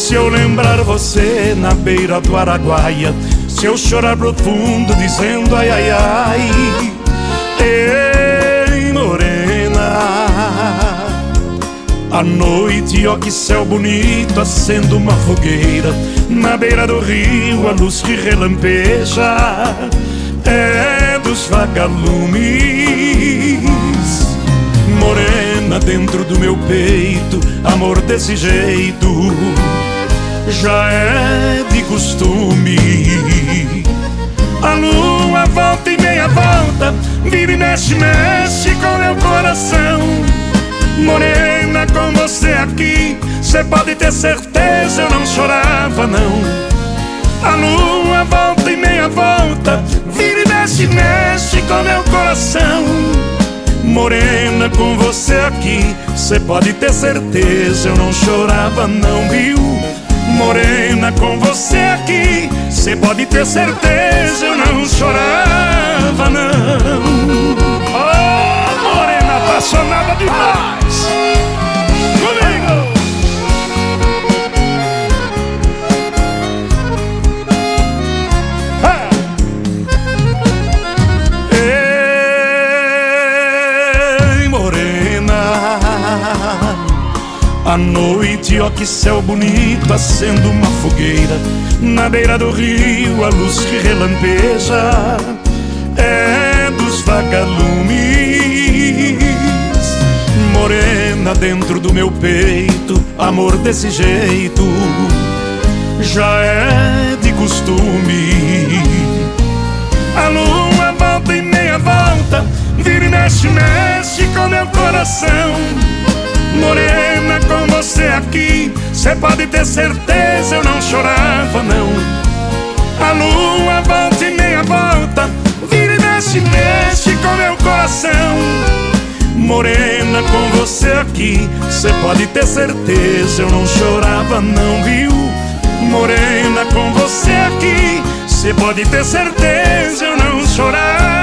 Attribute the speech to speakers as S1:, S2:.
S1: Se eu lembrar você na beira do Araguaia, se eu chorar profundo dizendo ai, ai, ai. Ei, morena, à noite, ó que céu bonito, acendo uma fogueira na beira do rio, a luz que relampeja é dos vagalumes. Morena, dentro do meu peito, amor desse jeito já é de costume. A lua volta e meia volta, vira e mexe, mexe com meu coração. Morena, com você aqui, cê pode ter certeza eu não chorava não. A lua volta e meia volta, vira e mexe, mexe com meu coração. Morena, com você aqui, cê pode ter certeza eu não chorava não, viu? Morena, com você aqui, cê pode ter certeza eu não chorava não. Oh, morena apaixonada demais, comigo! Ei, morena, à noite, ó que céu bonito, acendo uma fogueira na beira do rio, a luz que relampeja é dos vagalumes. Morena, dentro do meu peito, amor desse jeito já é de costume. A lua volta e meia volta, vira e mexe, mexe com meu coração. Morena, com você aqui, cê pode ter certeza eu não chorava não. A lua volta e meia volta, vira e mexe, mexe com meu coração. Morena, com você aqui, cê pode ter certeza eu não chorava não, viu? Morena, com você aqui, cê pode ter certeza eu não chorava.